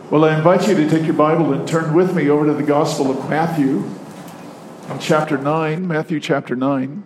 Well, I invite you to take your Bible and turn with me over to the Gospel of Matthew, in chapter 9, Matthew chapter 9.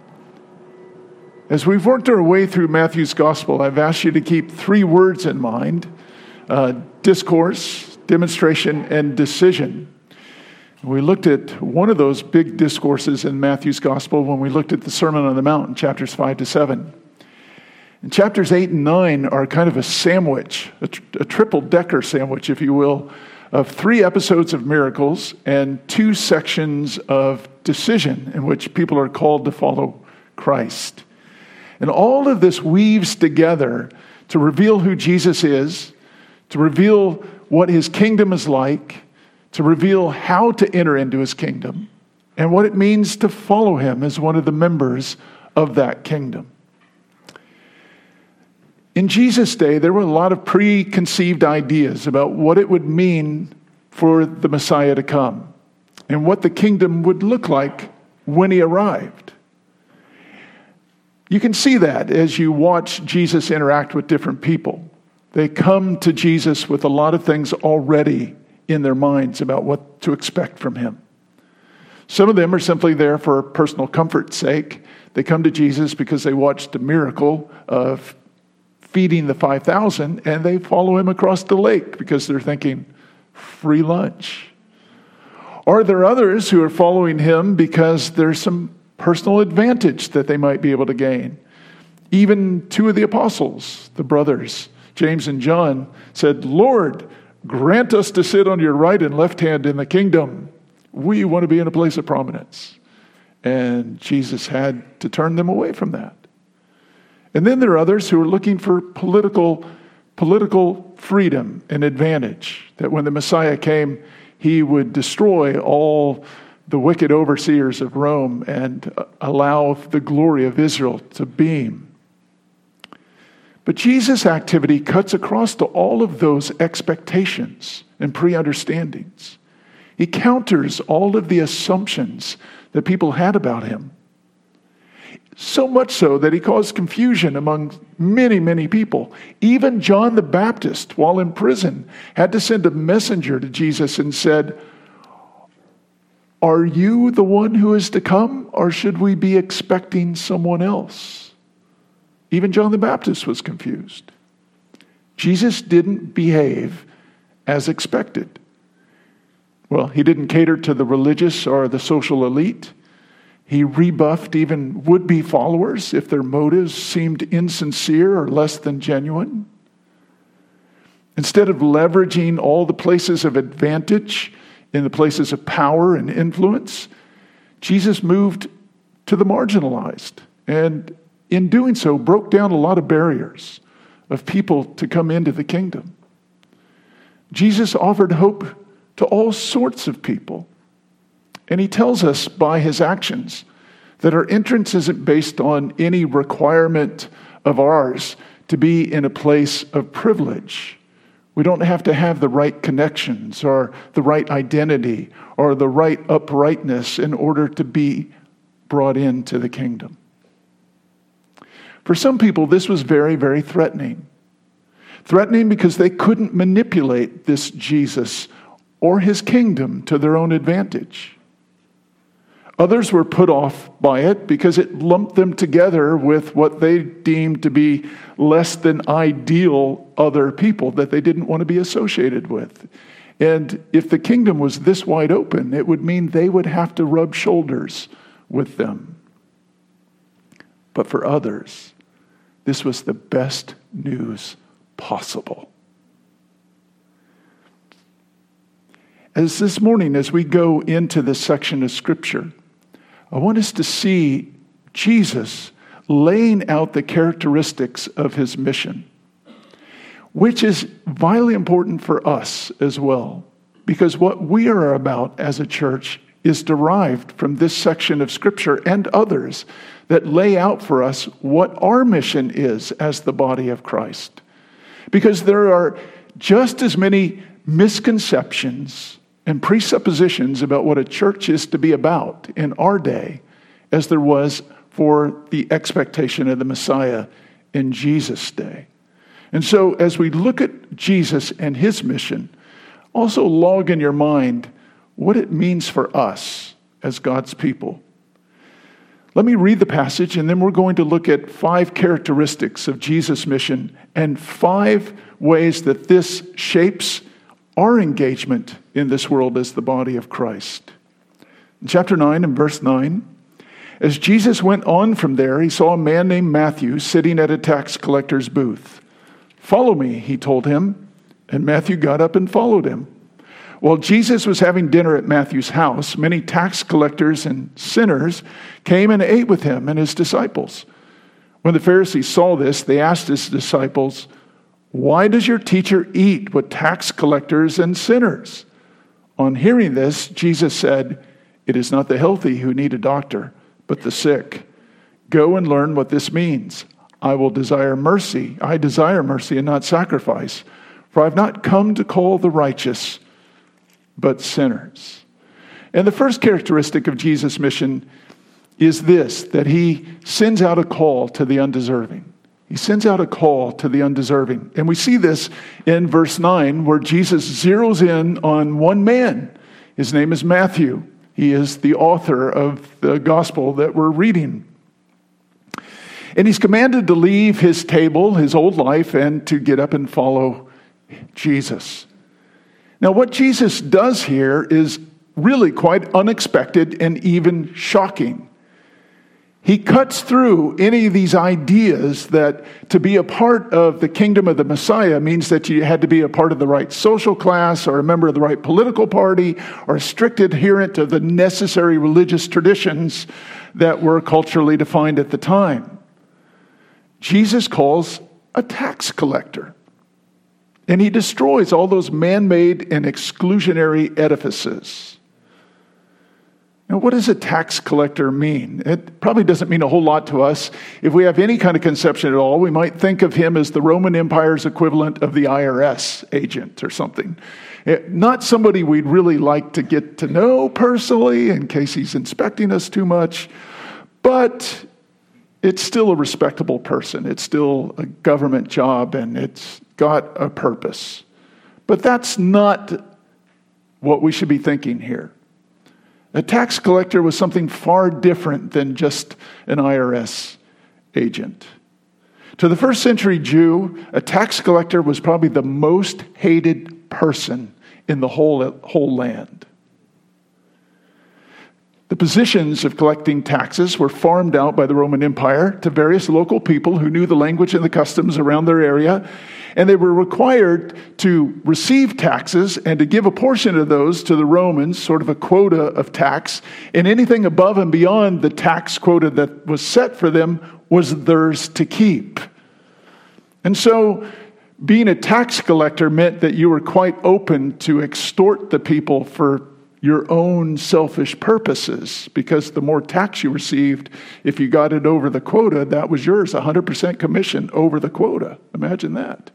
As we've worked our way through Matthew's Gospel, I've asked you to keep three words in mind: discourse, demonstration, and decision. We looked at one of those big discourses in Matthew's Gospel when we looked at the Sermon on the Mount in chapters 5 to 7. And chapters 8 and 9 are kind of a sandwich, a triple-decker sandwich, if you will, of three episodes of miracles and two sections of decision in which people are called to follow Christ. And all of this weaves together to reveal who Jesus is, to reveal what his kingdom is like, to reveal how to enter into his kingdom, and what it means to follow him as one of the members of that kingdom. In Jesus' day, there were a lot of preconceived ideas about what it would mean for the Messiah to come and what the kingdom would look like when he arrived. You can see that as you watch Jesus interact with different people. They come to Jesus with a lot of things already in their minds about what to expect from him. Some of them are simply there for personal comfort's sake. They come to Jesus because they watched a miracle of feeding the 5,000, and they follow him across the lake because they're thinking, free lunch. Or there are others who are following him because there's some personal advantage that they might be able to gain. Even two of the apostles, the brothers, James and John, said, "Lord, grant us to sit on your right and left hand in the kingdom. We want to be in a place of prominence." And Jesus had to turn them away from that. And then there are others who are looking for political freedom and advantage, that when the Messiah came, he would destroy all the wicked overseers of Rome and allow the glory of Israel to beam. But Jesus' activity cuts across to all of those expectations and pre-understandings. He counters all of the assumptions that people had about him. So much so that he caused confusion among many, many people. Even John the Baptist, while in prison, had to send a messenger to Jesus and said, "Are you the one who is to come, or should we be expecting someone else?" Even John the Baptist was confused. Jesus didn't behave as expected. Well, he didn't cater to the religious or the social elite. He rebuffed even would-be followers if their motives seemed insincere or less than genuine. Instead of leveraging all the places of advantage in the places of power and influence, Jesus moved to the marginalized, and in doing so, broke down a lot of barriers of people to come into the kingdom. Jesus offered hope to all sorts of people. And he tells us by his actions that our entrance isn't based on any requirement of ours to be in a place of privilege. We don't have to have the right connections or the right identity or the right uprightness in order to be brought into the kingdom. For some people, this was very, very threatening. Threatening because they couldn't manipulate this Jesus or his kingdom to their own advantage. Others were put off by it because it lumped them together with what they deemed to be less than ideal other people that they didn't want to be associated with. And if the kingdom was this wide open, it would mean they would have to rub shoulders with them. But for others, this was the best news possible. As this morning, as we go into this section of Scripture, I want us to see Jesus laying out the characteristics of his mission, which is vitally important for us as well, because what we are about as a church is derived from this section of Scripture and others that lay out for us what our mission is as the body of Christ. Because there are just as many misconceptions and presuppositions about what a church is to be about in our day as there was for the expectation of the Messiah in Jesus' day. And so as we look at Jesus and his mission, Also log in your mind what it means for us as God's people. Let me read the passage, and then we're going to look at 5 characteristics of Jesus' mission and 5 ways that this shapes our engagement in this world as the body of Christ. In chapter 9 and verse 9, as Jesus went on from there, he saw a man named Matthew sitting at a tax collector's booth. "Follow me," he told him, and Matthew got up and followed him. While Jesus was having dinner at Matthew's house, many tax collectors and sinners came and ate with him and his disciples. When the Pharisees saw this, they asked his disciples, "Why does your teacher eat with tax collectors and sinners?" On hearing this, Jesus said, "It is not the healthy who need a doctor, but the sick. Go and learn what this means. I desire mercy and not sacrifice, for I have not come to call the righteous, but sinners." And the first characteristic of Jesus' mission is this, that he sends out a call to the undeserving. He sends out a call to the undeserving. And we see this in verse 9, where Jesus zeroes in on one man. His name is Matthew. He is the author of the gospel that we're reading. And he's commanded to leave his table, his old life, and to get up and follow Jesus. Now, what Jesus does here is really quite unexpected and even shocking. He cuts through any of these ideas that to be a part of the kingdom of the Messiah means that you had to be a part of the right social class or a member of the right political party or a strict adherent to the necessary religious traditions that were culturally defined at the time. Jesus calls a tax collector. And he destroys all those man-made and exclusionary edifices. Now, what does a tax collector mean? It probably doesn't mean a whole lot to us. If we have any kind of conception at all, we might think of him as the Roman Empire's equivalent of the IRS agent or something. Not somebody we'd really like to get to know personally in case he's inspecting us too much, but it's still a respectable person. It's still a government job, and it's got a purpose. But that's not what we should be thinking here. A tax collector was something far different than just an IRS agent. To the first century Jew, a tax collector was probably the most hated person in the whole land. The positions of collecting taxes were farmed out by the Roman Empire to various local people who knew the language and the customs around their area, and they were required to receive taxes and to give a portion of those to the Romans, sort of a quota of tax, and anything above and beyond the tax quota that was set for them was theirs to keep. And so being a tax collector meant that you were quite open to extort the people for your own selfish purposes, because the more tax you received, if you got it over the quota, that was yours, 100% commission over the quota. Imagine that.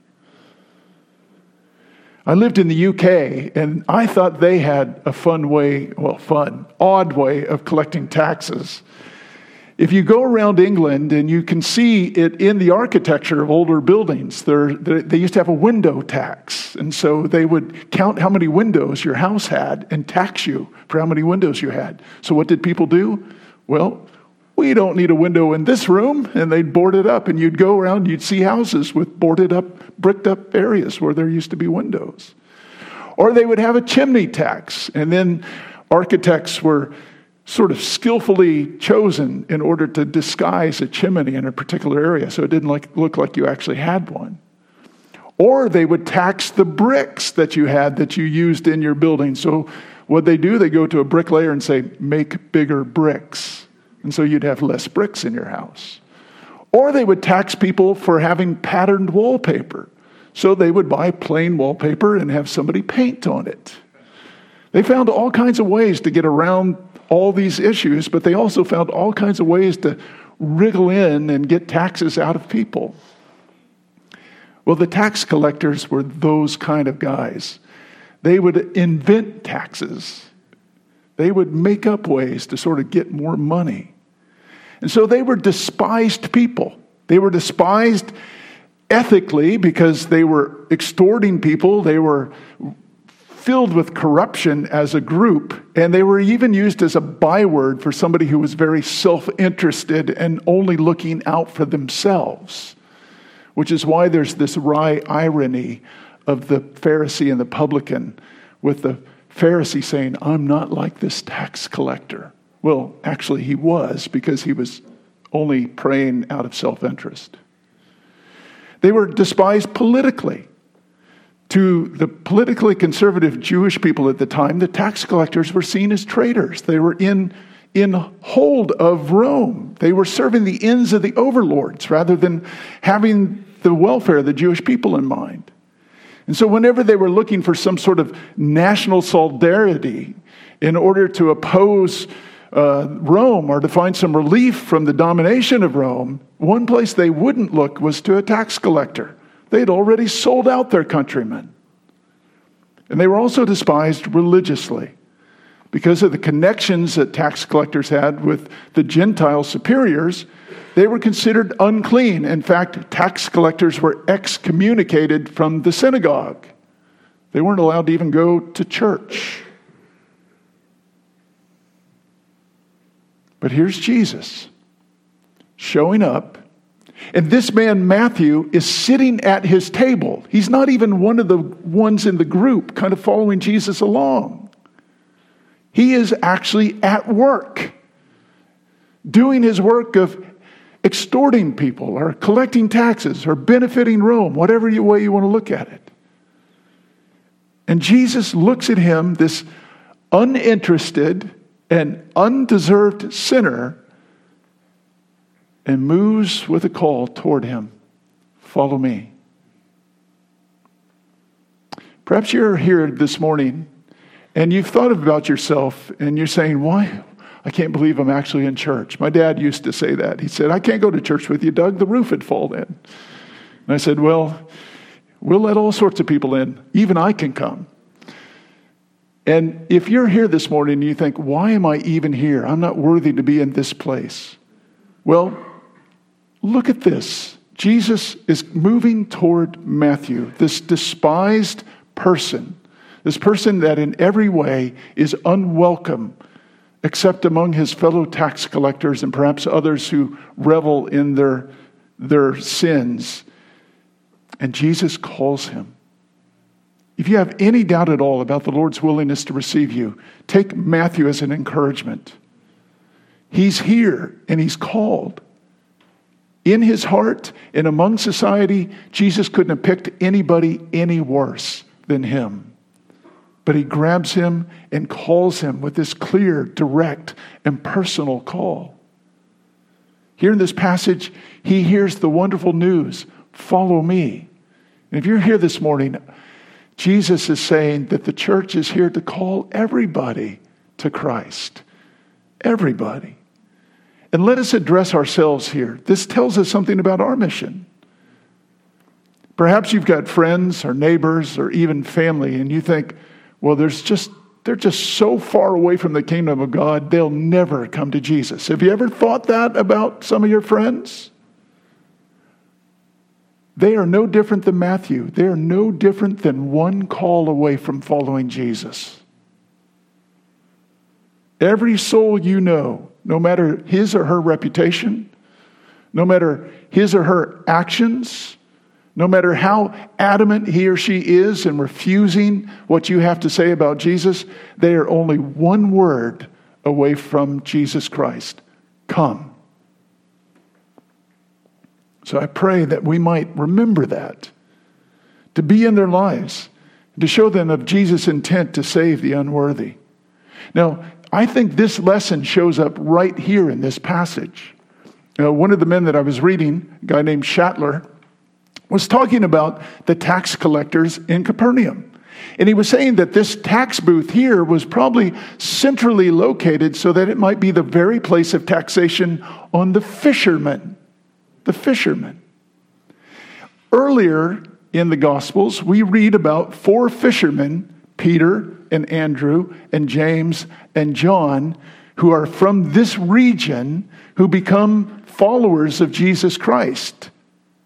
I lived in the UK, and I thought they had a odd way of collecting taxes. If you go around England, and you can see it in the architecture of older buildings, they used to have a window tax. And so they would count how many windows your house had and tax you for how many windows you had. So what did people do? Well, we don't need a window in this room. And they'd board it up. And you'd go around, you'd see houses with boarded up, bricked up areas where there used to be windows. Or they would have a chimney tax. And then architects were sort of skillfully chosen in order to disguise a chimney in a particular area so it didn't look like you actually had one. Or they would tax the bricks that you had that you used in your building. So what they do, they go to a bricklayer and say, make bigger bricks. And so you'd have less bricks in your house. Or they would tax people for having patterned wallpaper. So they would buy plain wallpaper and have somebody paint on it. They found all kinds of ways to get around all these issues, but they also found all kinds of ways to wriggle in and get taxes out of people. Well, the tax collectors were those kind of guys. They would invent taxes. They would make up ways to sort of get more money. And so they were despised people. They were despised ethically because they were extorting people. They were filled with corruption as a group, and they were even used as a byword for somebody who was very self-interested and only looking out for themselves, which is why there's this wry irony of the Pharisee and the publican, with the Pharisee saying, I'm not like this tax collector. Well, actually he was, because he was only praying out of self-interest. They were despised politically. To the politically conservative Jewish people at the time, the tax collectors were seen as traitors. They were in hold of Rome. They were serving the ends of the overlords rather than having the welfare of the Jewish people in mind. And so whenever they were looking for some sort of national solidarity in order to oppose Rome or to find some relief from the domination of Rome, one place they wouldn't look was to a tax collector. They'd already sold out their countrymen. And they were also despised religiously because of the connections that tax collectors had with the Gentile superiors. They were considered unclean. In fact, tax collectors were excommunicated from the synagogue. They weren't allowed to even go to church. But here's Jesus showing up. And this man, Matthew, is sitting at his table. He's not even one of the ones in the group kind of following Jesus along. He is actually at work, doing his work of extorting people or collecting taxes or benefiting Rome, whatever way you want to look at it. And Jesus looks at him, this uninterested and undeserved sinner, and moves with a call toward him. Follow me. Perhaps you're here this morning and you've thought about yourself and you're saying, why? I can't believe I'm actually in church. My dad used to say that. He said, I can't go to church with you, Doug. The roof would fall in. And I said, well, we'll let all sorts of people in. Even I can come. And if you're here this morning and you think, why am I even here? I'm not worthy to be in this place. Well, look at this. Jesus is moving toward Matthew, this despised person, this person that in every way is unwelcome, except among his fellow tax collectors and perhaps others who revel in their sins. And Jesus calls him. If you have any doubt at all about the Lord's willingness to receive you, take Matthew as an encouragement. He's here and he's called. In his heart and among society, Jesus couldn't have picked anybody any worse than him. But he grabs him and calls him with this clear, direct, and personal call. Here in this passage, he hears the wonderful news, follow me. And if you're here this morning, Jesus is saying that the church is here to call everybody to Christ. Everybody. And let us address ourselves here. This tells us something about our mission. Perhaps you've got friends or neighbors or even family and you think, well, they're just so far away from the kingdom of God, they'll never come to Jesus. Have you ever thought that about some of your friends? They are no different than Matthew. They are no different than one call away from following Jesus. Every soul you know, no matter his or her reputation, no matter his or her actions, no matter how adamant he or she is in refusing what you have to say about Jesus, they are only one word away from Jesus Christ. Come. So I pray that we might remember that, to be in their lives, to show them of Jesus' intent to save the unworthy. Now, I think this lesson shows up right here in this passage. One of the men that I was reading, a guy named Schattler, was talking about the tax collectors in Capernaum. And he was saying that this tax booth here was probably centrally located so that it might be the very place of taxation on the fishermen. The fishermen. Earlier in the Gospels, we read about 4 fishermen, Peter and Andrew and James and John, who are from this region, who become followers of Jesus Christ.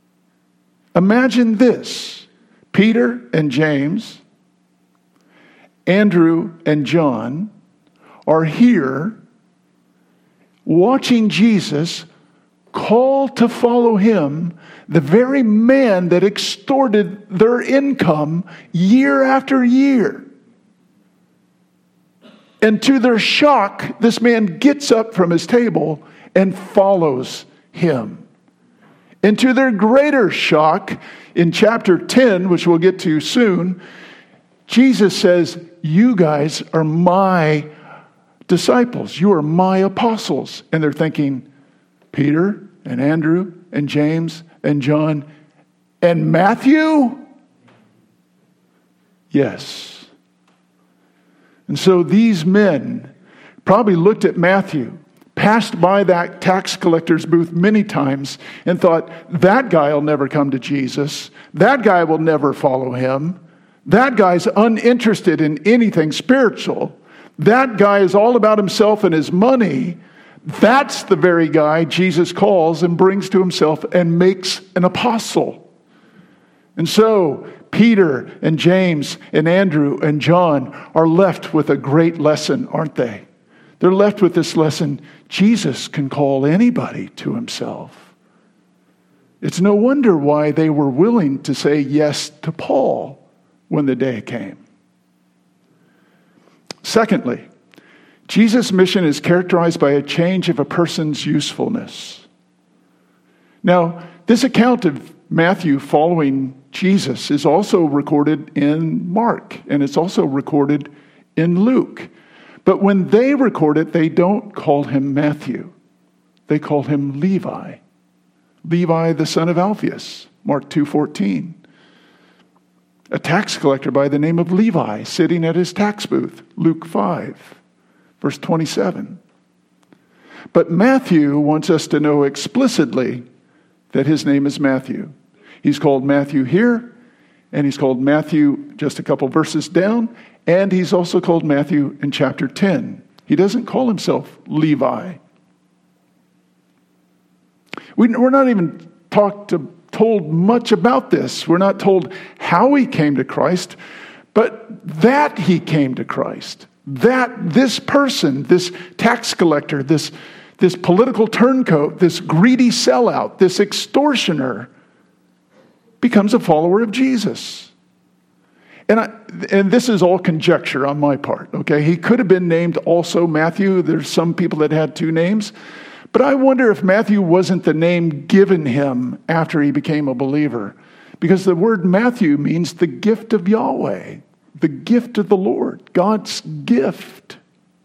Imagine this: Peter and James Andrew, and John are here watching Jesus call to follow him, the very man that extorted their income year after year. And to their shock, this man gets up from his table and follows him. And to their greater shock, in chapter 10, which we'll get to soon, Jesus says, "You guys are my disciples. You are my apostles." And they're thinking, Peter and Andrew and James and John and Matthew? Yes. And so these men probably looked at Matthew, passed by that tax collector's booth many times, and thought, that guy will never come to Jesus. That guy will never follow him. That guy's uninterested in anything spiritual. That guy is all about himself and his money. That's the very guy Jesus calls and brings to himself and makes an apostle. And so Peter and James and Andrew and John are left with a great lesson, aren't they? They're left with this lesson. Jesus can call anybody to himself. It's no wonder why they were willing to say yes to Paul when the day came. Secondly, Jesus' mission is characterized by a change of a person's usefulness. Now, this account of Matthew following Jesus is also recorded in Mark, and it's also recorded in Luke. But when they record it, they don't call him Matthew. They call him Levi. Levi, the son of Alphaeus, Mark 2:14. A tax collector by the name of Levi sitting at his tax booth, Luke 5, verse 27. But Matthew wants us to know explicitly that his name is Matthew. He's called Matthew here, and he's called Matthew just a couple verses down, and he's also called Matthew in chapter 10. He doesn't call himself Levi. We're not even told much about this. We're not told how he came to Christ, but that he came to Christ. That this person, this tax collector, this political turncoat, this greedy sellout, this extortioner, becomes a follower of Jesus. And this is all conjecture on my part, okay? He could have been named also Matthew. There's some people that had two names. But I wonder if Matthew wasn't the name given him after he became a believer. Because the word Matthew means the gift of Yahweh, the gift of the Lord, God's gift.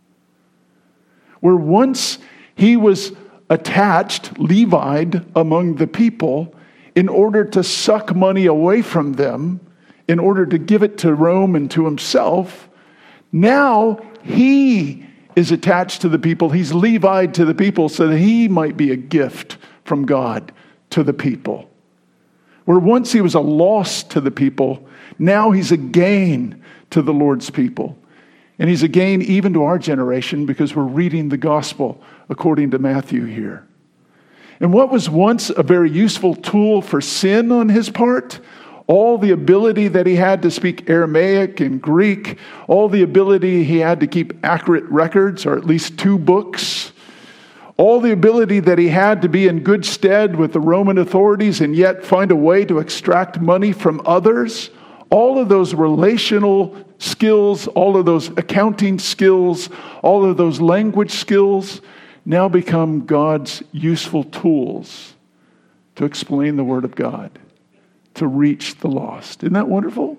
Where once he was attached, Levied among the people, in order to suck money away from them, in order to give it to Rome and to himself, now he is attached to the people. He's Levied to the people so that he might be a gift from God to the people. Where once he was a loss to the people, now he's a gain to the Lord's people. And he's a gain even to our generation because we're reading the gospel according to Matthew here. And what was once a very useful tool for sin on his part, all the ability that he had to speak Aramaic and Greek, all the ability he had to keep accurate records, or at least 2 books, all the ability that he had to be in good stead with the Roman authorities and yet find a way to extract money from others, all of those relational skills, all of those accounting skills, all of those language skills now become God's useful tools to explain the Word of God, to reach the lost. Isn't that wonderful?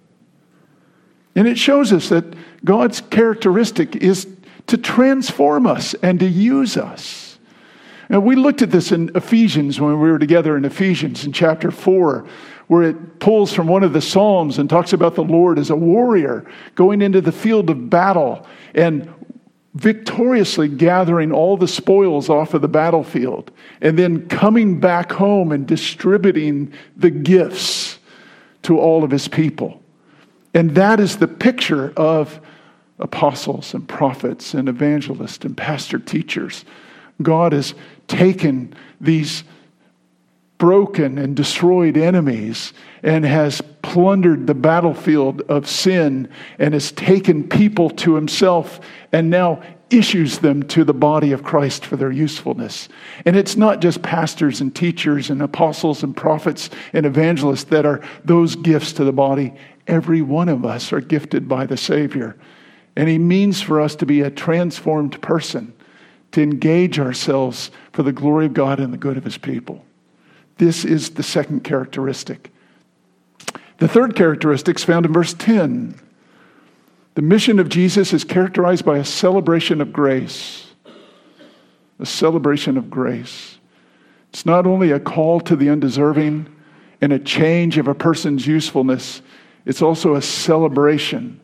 And it shows us that God's characteristic is to transform us and to use us. And we looked at this in Ephesians when we were together in Ephesians in chapter 4, where it pulls from one of the Psalms and talks about the Lord as a warrior going into the field of battle and victoriously gathering all the spoils off of the battlefield and then coming back home and distributing the gifts to all of his people. And that is the picture of apostles and prophets and evangelists and pastor teachers. God has taken these broken and destroyed enemies and has plundered the battlefield of sin and has taken people to himself and now issues them to the body of Christ for their usefulness. And it's not just pastors and teachers and apostles and prophets and evangelists that are those gifts to the body. Every one of us are gifted by the Savior. And he means for us to be a transformed person, to engage ourselves for the glory of God and the good of his people. This is the second characteristic. The third characteristic is found in verse 10. The mission of Jesus is characterized by a celebration of grace. A celebration of grace. It's not only a call to the undeserving and a change of a person's usefulness, it's also a celebration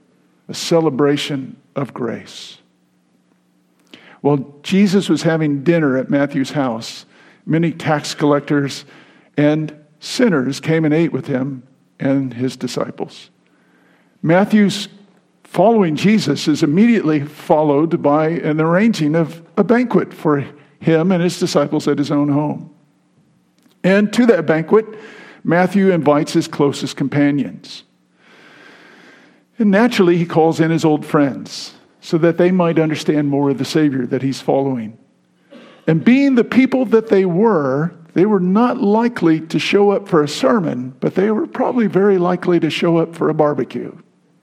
of grace. While Jesus was having dinner at Matthew's house, many tax collectors and sinners came and ate with him and his disciples. Matthew's following Jesus is immediately followed by an arranging of a banquet for him and his disciples at his own home. And to that banquet, Matthew invites his closest companions. And naturally, he calls in his old friends so that they might understand more of the Savior that he's following. And being the people that they were not likely to show up for a sermon, but they were probably very likely to show up for a barbecue.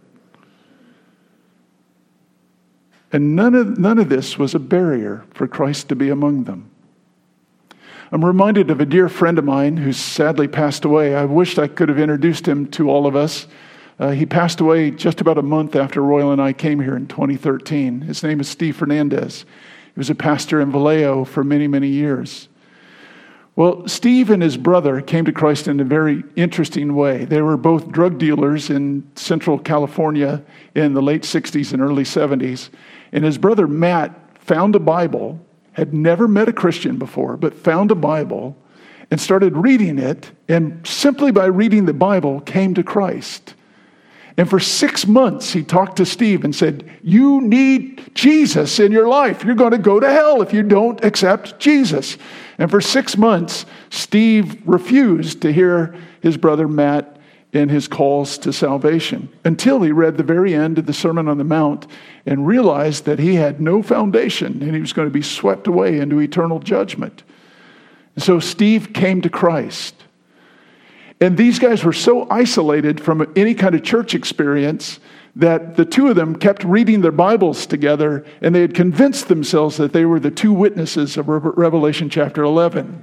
And none of this was a barrier for Christ to be among them. I'm reminded of a dear friend of mine who's sadly passed away. I wished I could have introduced him to all of us. He passed away just about a month after Royal and I came here in 2013. His name is Steve Fernandez. He was a pastor in Vallejo for many, many years. Well, Steve and his brother came to Christ in a very interesting way. They were both drug dealers in Central California in the late 60s and early 70s. And his brother Matt found a Bible, had never met a Christian before, but found a Bible and started reading it, and simply by reading the Bible came to Christ. And for 6 months, he talked to Steve and said, "You need Jesus in your life. You're going to go to hell if you don't accept Jesus." And for 6 months, Steve refused to hear his brother Matt in his calls to salvation until he read the very end of the Sermon on the Mount and realized that he had no foundation and he was going to be swept away into eternal judgment. And so Steve came to Christ. And these guys were so isolated from any kind of church experience that the two of them kept reading their Bibles together, and they had convinced themselves that they were the two witnesses of Revelation chapter 11.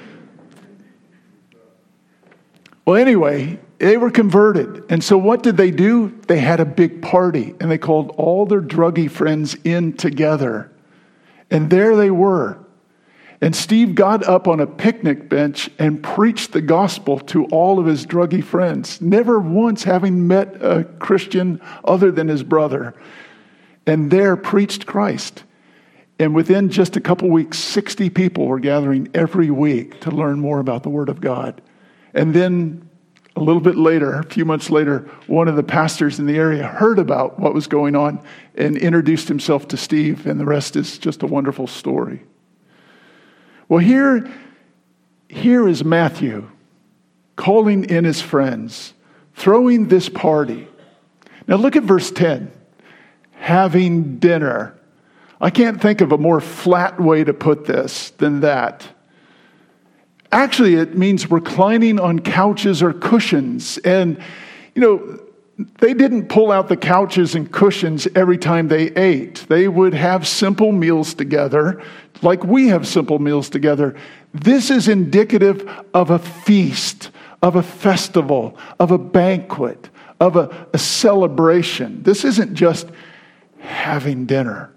Well, anyway, they were converted. And so what did they do? They had a big party, and they called all their druggy friends in together. And there they were. And Steve got up on a picnic bench and preached the gospel to all of his druggy friends, never once having met a Christian other than his brother. And there preached Christ. And within just a couple weeks, 60 people were gathering every week to learn more about the Word of God. And then a little bit later, a few months later, one of the pastors in the area heard about what was going on and introduced himself to Steve, and the rest is just a wonderful story. Well, here is Matthew calling in his friends, throwing this party. Now look at verse 10. Having dinner. I can't think of a more flat way to put this than that. Actually, it means reclining on couches or cushions. And, they didn't pull out the couches and cushions every time they ate. They would have simple meals together, like we have simple meals together. This is indicative of a feast, of a festival, of a banquet, of a celebration. This isn't just having dinner.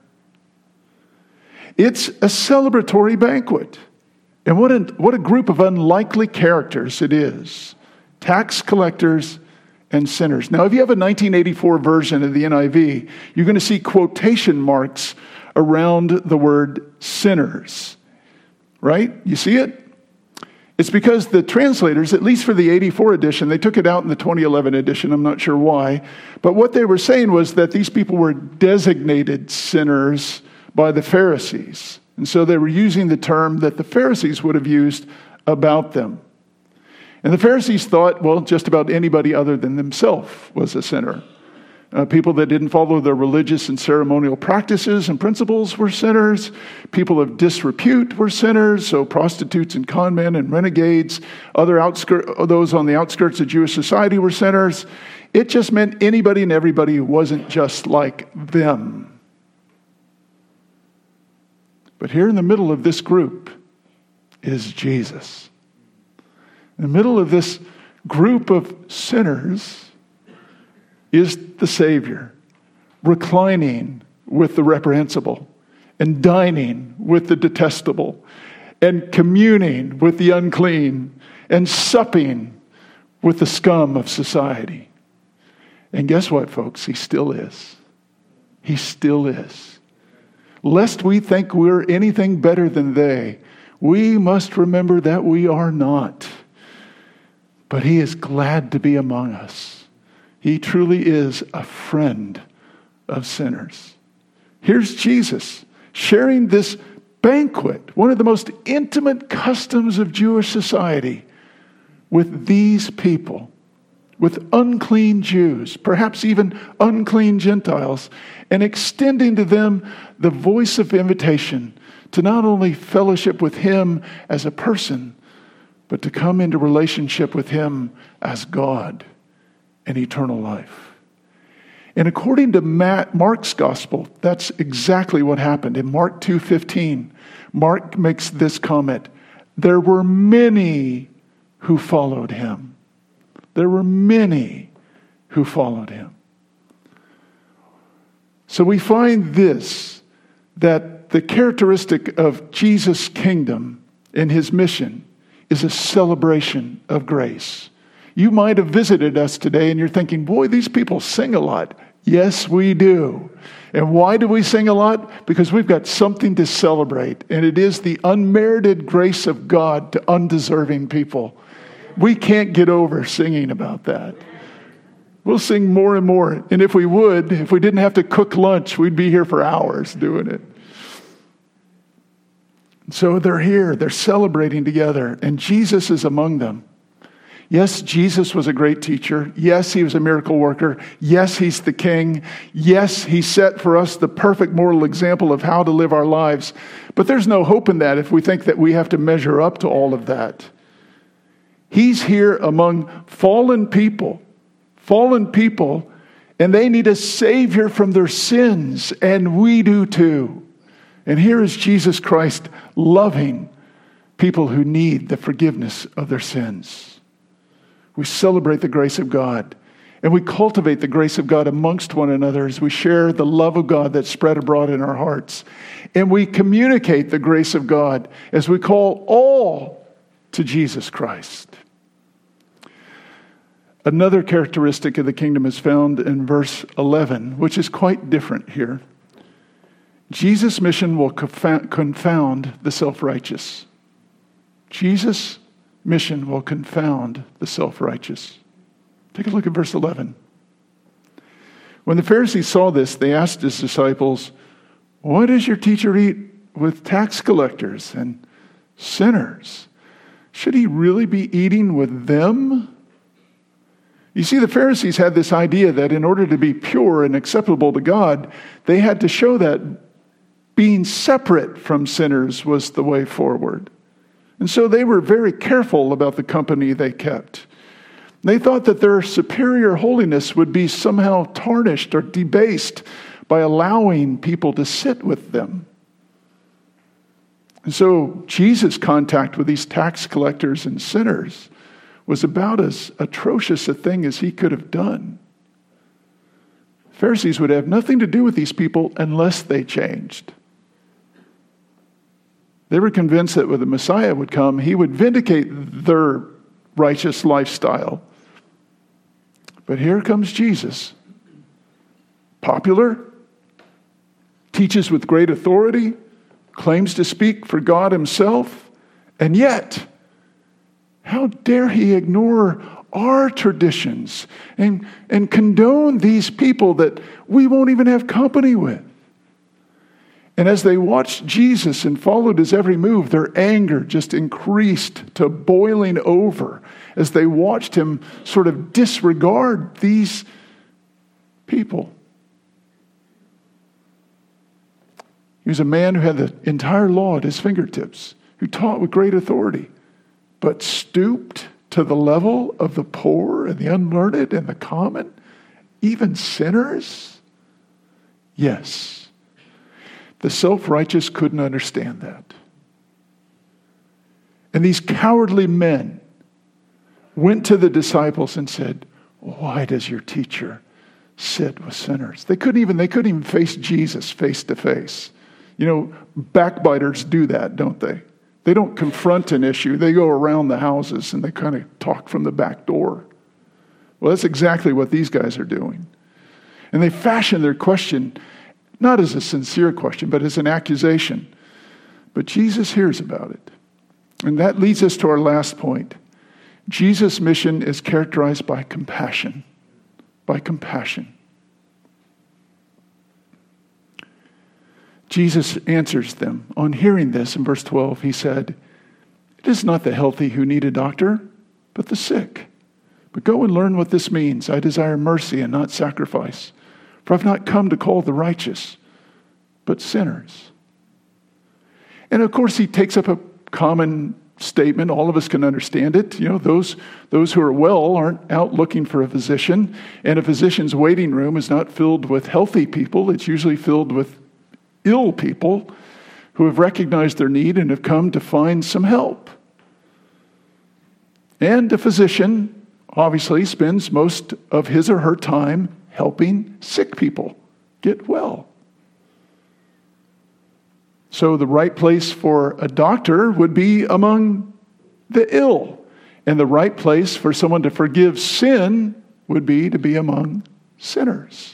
It's a celebratory banquet. And what a group of unlikely characters it is. Tax collectors and sinners. Now, if you have a 1984 version of the NIV, you're going to see quotation marks around the word sinners. Right? You see it? It's because the translators, at least for the 84 edition, they took it out in the 2011 edition. I'm not sure why. But what they were saying was that these people were designated sinners by the Pharisees. And so they were using the term that the Pharisees would have used about them. And the Pharisees thought, well, just about anybody other than themselves was a sinner. People that didn't follow their religious and ceremonial practices and principles were sinners. People of disrepute were sinners, so prostitutes and conmen and renegades, those on the outskirts of Jewish society were sinners. It just meant anybody and everybody who wasn't just like them. But here in the middle of this group is Jesus. In the middle of this group of sinners is the Savior, reclining with the reprehensible, and dining with the detestable, and communing with the unclean, and supping with the scum of society. And guess what, folks? He still is. He still is. Lest we think we're anything better than they, we must remember that we are not. But he is glad to be among us. He truly is a friend of sinners. Here's Jesus sharing this banquet, one of the most intimate customs of Jewish society, with these people, with unclean Jews, perhaps even unclean Gentiles, and extending to them the voice of invitation to not only fellowship with him as a person, but to come into relationship with him as God and eternal life. And according to Mark's gospel, that's exactly what happened. In Mark 2:15, Mark makes this comment: there were many who followed him. There were many who followed him. So we find this, that the characteristic of Jesus' kingdom and his mission is a celebration of grace. You might have visited us today and you're thinking, boy, these people sing a lot. Yes, we do. And why do we sing a lot? Because we've got something to celebrate. And it is the unmerited grace of God to undeserving people. We can't get over singing about that. We'll sing more and more. And if we didn't have to cook lunch, we'd be here for hours doing it. So they're here, they're celebrating together, and Jesus is among them. Yes, Jesus was a great teacher. Yes, he was a miracle worker. Yes, he's the king. Yes, he set for us the perfect moral example of how to live our lives. But there's no hope in that if we think that we have to measure up to all of that. He's here among fallen people, and they need a Savior from their sins, and we do too. And here is Jesus Christ loving people who need the forgiveness of their sins. We celebrate the grace of God, and we cultivate the grace of God amongst one another as we share the love of God that's spread abroad in our hearts. And we communicate the grace of God as we call all to Jesus Christ. Another characteristic of the kingdom is found in verse 11, which is quite different here. Jesus' mission will confound the self-righteous. Jesus' mission will confound the self-righteous. Take a look at verse 11. When the Pharisees saw this, they asked his disciples, "Why does your teacher eat with tax collectors and sinners? Should he really be eating with them?" You see, the Pharisees had this idea that in order to be pure and acceptable to God, they had to show that being separate from sinners was the way forward. And so they were very careful about the company they kept. They thought that their superior holiness would be somehow tarnished or debased by allowing people to sit with them. And so Jesus' contact with these tax collectors and sinners was about as atrocious a thing as he could have done. Pharisees would have nothing to do with these people unless they changed. They were convinced that when the Messiah would come, he would vindicate their righteous lifestyle. But here comes Jesus. Popular, teaches with great authority, claims to speak for God himself, and yet, how dare he ignore our traditions and condone these people that we won't even have company with? And as they watched Jesus and followed his every move, their anger just increased to boiling over as they watched him sort of disregard these people. He was a man who had the entire law at his fingertips, who taught with great authority, but stooped to the level of the poor and the unlearned and the common, even sinners? Yes. The self-righteous couldn't understand that. And these cowardly men went to the disciples and said, "Why does your teacher sit with sinners?" They couldn't even face Jesus face to face. You know, backbiters do that, don't they? They don't confront an issue. They go around the houses and they kind of talk from the back door. Well, that's exactly what these guys are doing. And they fashion their question not as a sincere question, but as an accusation. But Jesus hears about it. And that leads us to our last point. Jesus' mission is characterized by compassion. By compassion. Jesus answers them. On hearing this, in verse 12, he said, "It is not the healthy who need a doctor, but the sick. But go and learn what this means. I desire mercy and not sacrifice. For I've not come to call the righteous, but sinners." And of course, he takes up a common statement. All of us can understand it. You know, those who are well aren't out looking for a physician. And a physician's waiting room is not filled with healthy people. It's usually filled with ill people who have recognized their need and have come to find some help. And a physician obviously spends most of his or her time helping sick people get well. So the right place for a doctor would be among the ill. And the right place for someone to forgive sin would be to be among sinners.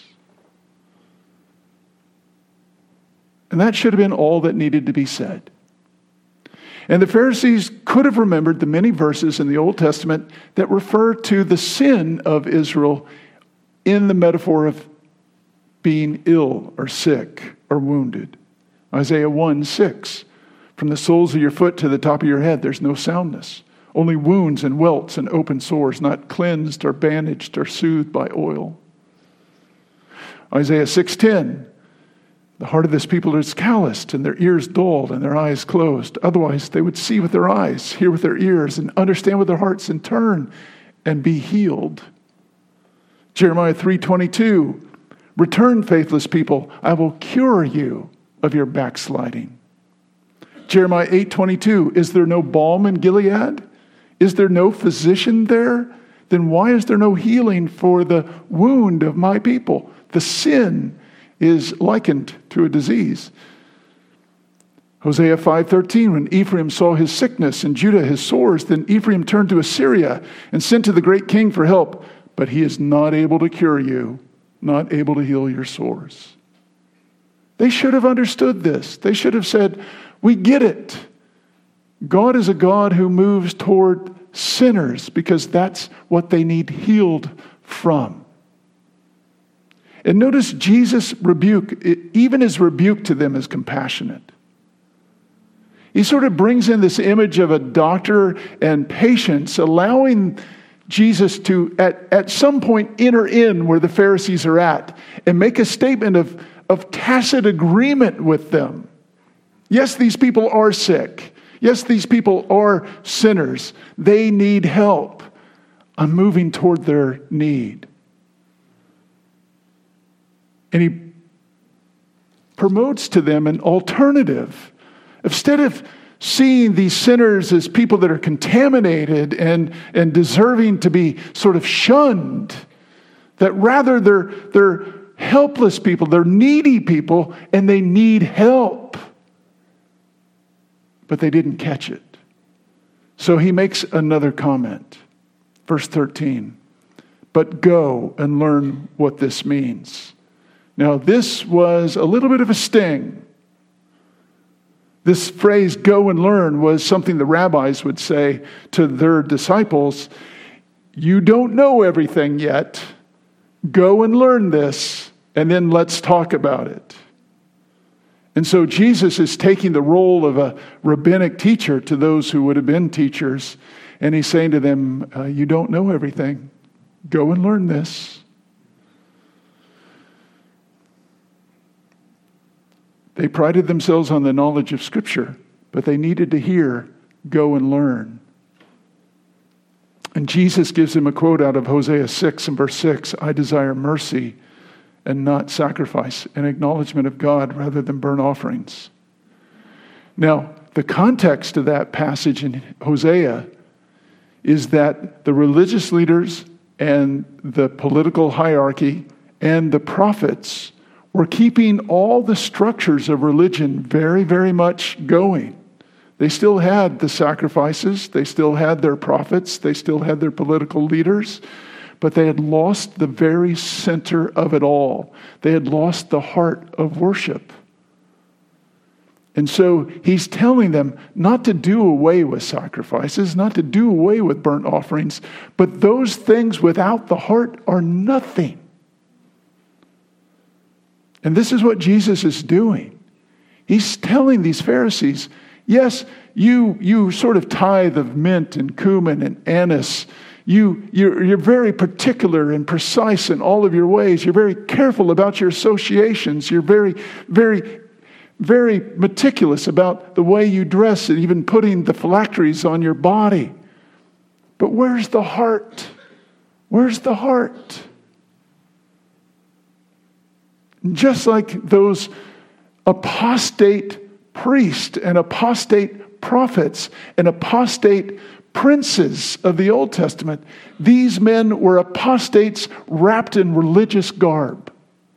And that should have been all that needed to be said. And the Pharisees could have remembered the many verses in the Old Testament that refer to the sin of Israel in the metaphor of being ill or sick or wounded. Isaiah 1:6, "From the soles of your foot to the top of your head, there's no soundness. Only wounds and welts and open sores, not cleansed or bandaged or soothed by oil." Isaiah 6:10, "The heart of this people is calloused and their ears dulled and their eyes closed. Otherwise they would see with their eyes, hear with their ears, and understand with their hearts and turn and be healed." Jeremiah 3:22, "Return, faithless people, I will cure you of your backsliding." Jeremiah 8:22, "Is there no balm in Gilead? Is there no physician there? Then why is there no healing for the wound of my people?" The sin is likened to a disease. Hosea 5:13, "When Ephraim saw his sickness and Judah his sores, then Ephraim turned to Assyria and sent to the great king for help. But he is not able to cure you, not able to heal your sores." They should have understood this. They should have said, "We get it. God is a God who moves toward sinners because that's what they need healed from." And notice Jesus' rebuke, even his rebuke to them is compassionate. He sort of brings in this image of a doctor and patients, allowing Jesus to, at some point, enter in where the Pharisees are at and make a statement of tacit agreement with them. Yes, these people are sick. Yes, these people are sinners. They need help. I'm moving toward their need. And he promotes to them an alternative. Instead of seeing these sinners as people that are contaminated and deserving to be sort of shunned, that rather they're helpless people, they're needy people, and they need help. But they didn't catch it. So he makes another comment. Verse 13, "But go and learn what this means." Now, this was a little bit of a sting. This phrase, "go and learn," was something the rabbis would say to their disciples. You don't know everything yet. Go and learn this, and then let's talk about it. And so Jesus is taking the role of a rabbinic teacher to those who would have been teachers. And he's saying to them, you don't know everything. Go and learn this. They prided themselves on the knowledge of Scripture, but they needed to hear, go and learn. And Jesus gives them a quote out of Hosea 6 and verse 6, I desire mercy and not sacrifice, an acknowledgement of God rather than burnt offerings. Now, the context of that passage in Hosea is that the religious leaders and the political hierarchy and the prophets were keeping all the structures of religion very, very much going. They still had the sacrifices, they still had their prophets, they still had their political leaders, but they had lost the very center of it all. They had lost the heart of worship. And so he's telling them not to do away with sacrifices, not to do away with burnt offerings, but those things without the heart are nothing. And this is what Jesus is doing. He's telling these Pharisees, yes, you sort of tithe of mint and cumin and anise. You're very particular and precise in all of your ways. You're very careful about your associations. You're very, very, very meticulous about the way you dress and even putting the phylacteries on your body. But where's the heart? Where's the heart? Just like those apostate priests and apostate prophets and apostate princes of the Old Testament, these men were apostates wrapped in religious garb.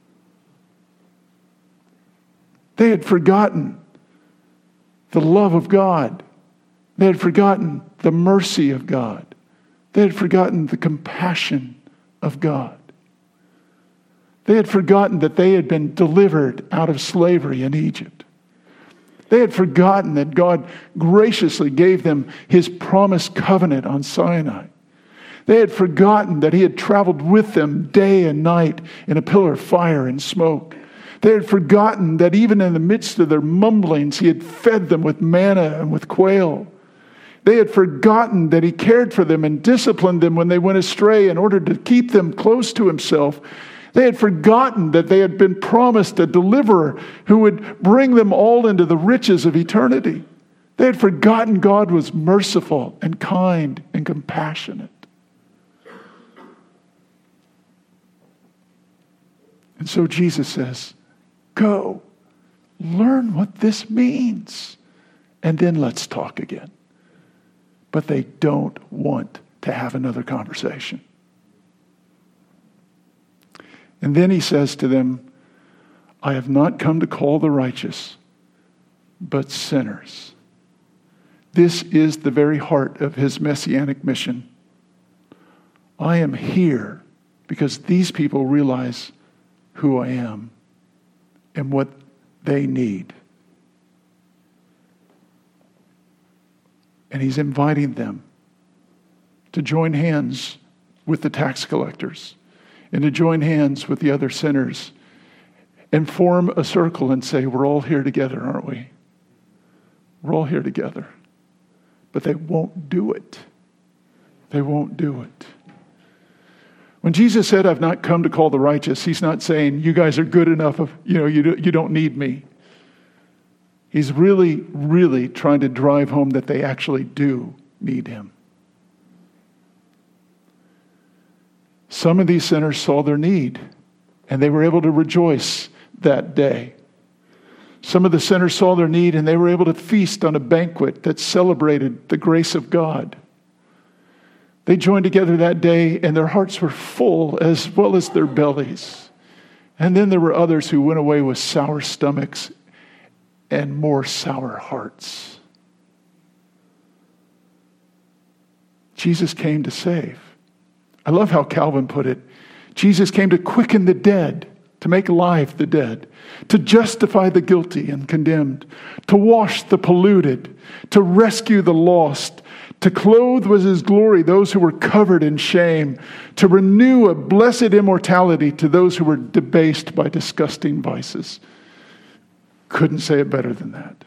They had forgotten the love of God. They had forgotten the mercy of God. They had forgotten the compassion of God. They had forgotten that they had been delivered out of slavery in Egypt. They had forgotten that God graciously gave them his promised covenant on Sinai. They had forgotten that he had traveled with them day and night in a pillar of fire and smoke. They had forgotten that even in the midst of their mumblings, he had fed them with manna and with quail. They had forgotten that he cared for them and disciplined them when they went astray in order to keep them close to himself. They had forgotten that they had been promised a deliverer who would bring them all into the riches of eternity. They had forgotten God was merciful and kind and compassionate. And so Jesus says, go, learn what this means, and then let's talk again. But they don't want to have another conversation. And then he says to them, I have not come to call the righteous, but sinners. This is the very heart of his messianic mission. I am here because these people realize who I am and what they need. And he's inviting them to join hands with the tax collectors and to join hands with the other sinners and form a circle and say, we're all here together, aren't we? We're all here together. But they won't do it. They won't do it. When Jesus said, I've not come to call the righteous, he's not saying, you guys are good enough, you don't need me. He's really, really trying to drive home that they actually do need him. Some of these sinners saw their need, and they were able to rejoice that day. Some of the sinners saw their need, and they were able to feast on a banquet that celebrated the grace of God. They joined together that day, and their hearts were full as well as their bellies. And then there were others who went away with sour stomachs and more sour hearts. Jesus came to save. I love how Calvin put it. Jesus came to quicken the dead, to make alive the dead, to justify the guilty and condemned, to wash the polluted, to rescue the lost, to clothe with his glory those who were covered in shame, to renew a blessed immortality to those who were debased by disgusting vices. couldn't say it better than that.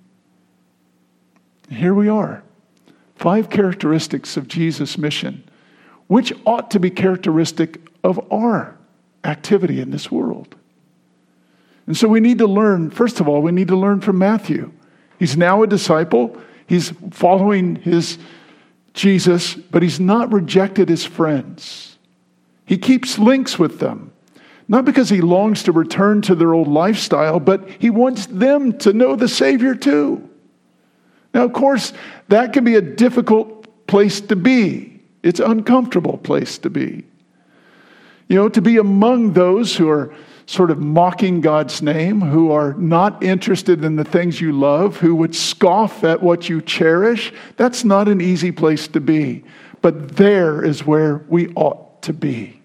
Here we are. 5 characteristics of Jesus' mission, which ought to be characteristic of our activity in this world. And so we need to learn, first of all, we need to learn from Matthew. He's now a disciple. He's following his Jesus, but he's not rejected his friends. He keeps links with them. Not because he longs to return to their old lifestyle, but he wants them to know the Savior too. Now, of course, that can be a difficult place to be. It's an uncomfortable place to be. To be among those who are sort of mocking God's name, who are not interested in the things you love, who would scoff at what you cherish, that's not an easy place to be. But there is where we ought to be.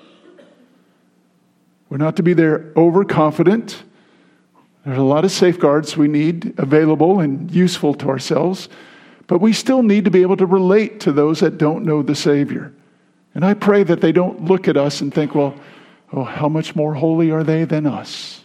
We're not to be there overconfident. There's a lot of safeguards we need available and useful to ourselves, but we still need to be able to relate to those that don't know the Savior. And I pray that they don't look at us and think, well, how much more holy are they than us?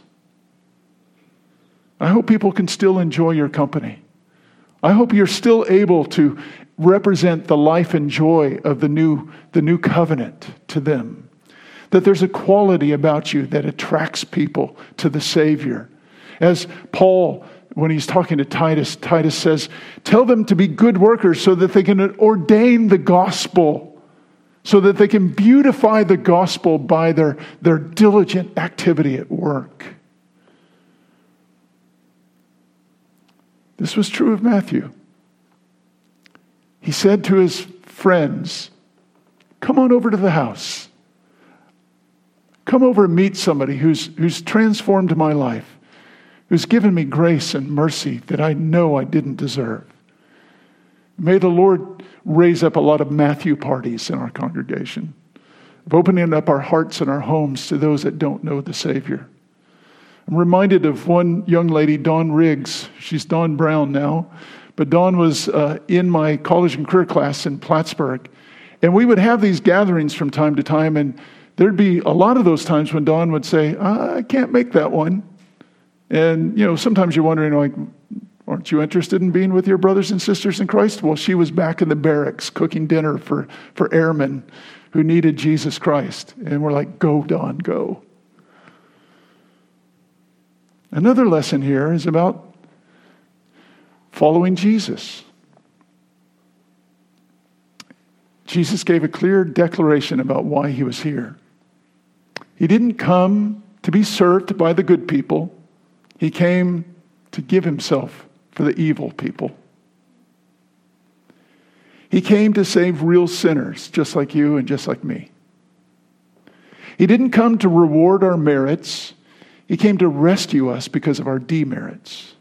I hope people can still enjoy your company. I hope you're still able to represent the life and joy of the new covenant to them. That there's a quality about you that attracts people to the Savior. As Paul, when he's talking to Titus, Titus says, tell them to be good workers so that they can ordain the gospel, so that they can beautify the gospel by their diligent activity at work. This was true of Matthew. He said to his friends, come on over to the house. Come over and meet somebody who's transformed my life, who's given me grace and mercy that I know I didn't deserve. May the Lord raise up a lot of Matthew parties in our congregation, of opening up our hearts and our homes to those that don't know the Savior. I'm reminded of one young lady, Dawn Riggs. She's Dawn Brown now, but Dawn was in my college and career class in Plattsburgh. And we would have these gatherings from time to time, and there'd be a lot of those times when Dawn would say, I can't make that one. And, sometimes you're wondering, aren't you interested in being with your brothers and sisters in Christ? Well, she was back in the barracks cooking dinner for airmen who needed Jesus Christ. And we're like, go, Dawn, go. Another lesson here is about following Jesus. Jesus gave a clear declaration about why he was here. He didn't come to be served by the good people. He came to give himself for the evil people. He came to save real sinners, just like you and just like me. He didn't come to reward our merits. He came to rescue us because of our demerits.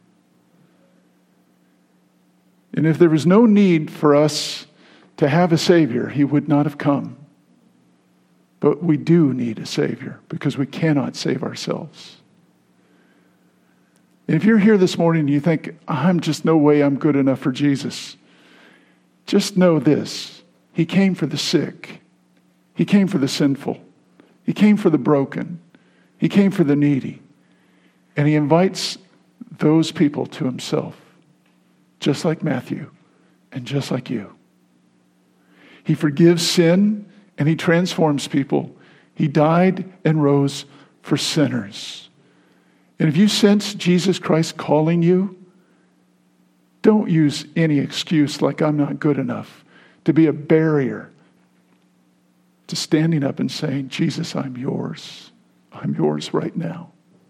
And if there was no need for us to have a Savior, he would not have come. But we do need a Savior because we cannot save ourselves. And if you're here this morning and you think, I'm just no way I'm good enough for Jesus, just know this. He came for the sick. He came for the sinful. He came for the broken. He came for the needy. And he invites those people to himself, just like Matthew and just like you. He forgives sin and he transforms people. He died and rose for sinners. And if you sense Jesus Christ calling you, don't use any excuse like I'm not good enough to be a barrier to standing up and saying, Jesus, I'm yours. I'm yours right now.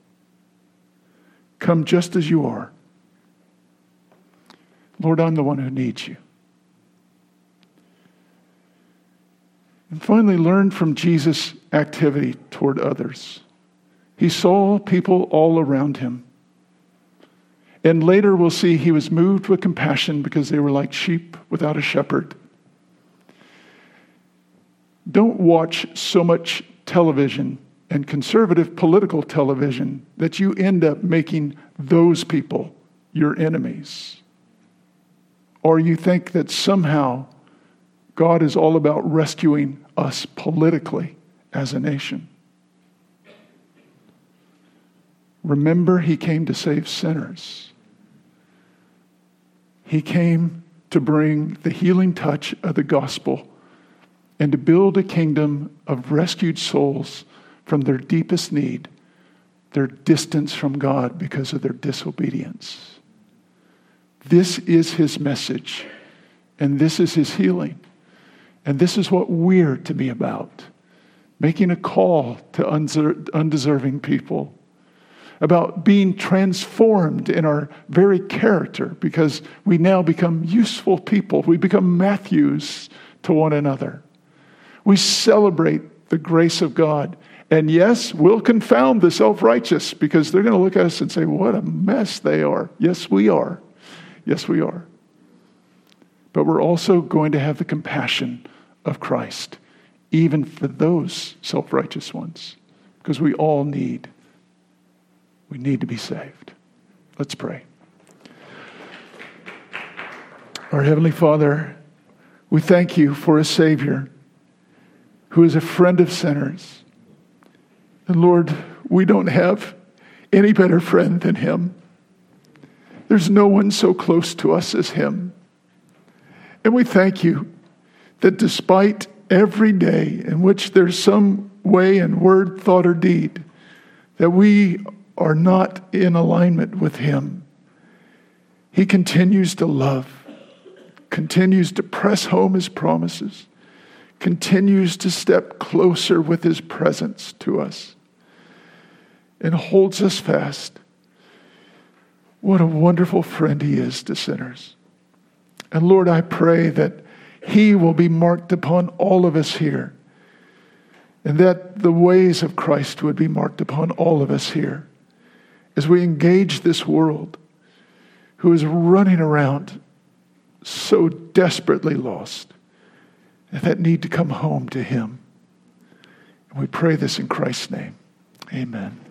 Come just as you are. Lord, I'm the one who needs you. And finally, learn from Jesus' activity toward others. He saw people all around him. And later we'll see he was moved with compassion because they were like sheep without a shepherd. Don't watch so much television and conservative political television that you end up making those people your enemies. Or you think that somehow God is all about rescuing us politically as a nation. remember, he came to save sinners. He came to bring the healing touch of the gospel and to build a kingdom of rescued souls from their deepest need, their distance from God because of their disobedience. This is his message, and this is his healing. And this is what we're to be about, making a call to undeserving people, about being transformed in our very character because we now become useful people. We become Matthews to one another. We celebrate the grace of God. And yes, we'll confound the self-righteous because they're going to look at us and say, what a mess they are. Yes, we are. Yes, we are. But we're also going to have the compassion of Christ, even for those self-righteous ones, because we all need to be saved. Let's pray. Our Heavenly Father, we thank you for a Savior who is a friend of sinners. And Lord, we don't have any better friend than him. There's no one so close to us as him. And we thank you that despite every day in which there's some way in word, thought, or deed that we are not in alignment with him, he continues to love, continues to press home his promises, continues to step closer with his presence to us, and holds us fast. What a wonderful friend he is to sinners. And Lord, I pray that he will be marked upon all of us here, and that the ways of Christ would be marked upon all of us here as we engage this world who is running around so desperately lost and that need to come home to him. And we pray this in Christ's name. Amen.